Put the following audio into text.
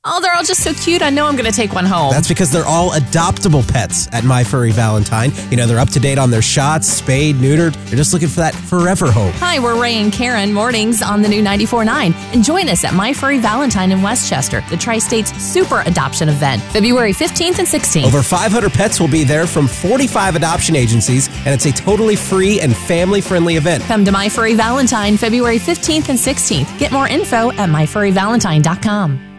Oh, they're all just so cute. I know I'm going to take one home. That's because they're all adoptable pets at My Furry Valentine. You know, they're up to date on their shots, spayed, neutered. They're just looking for that forever home. Hi, we're Ray and Karen, mornings on the new 94.9. And join us at My Furry Valentine in Westchester, the Tri-State's super adoption event, February 15th and 16th. Over 500 pets will be there from 45 adoption agencies, and it's a totally free and family-friendly event. Come to My Furry Valentine, February 15th and 16th. Get more info at myfurryvalentine.com.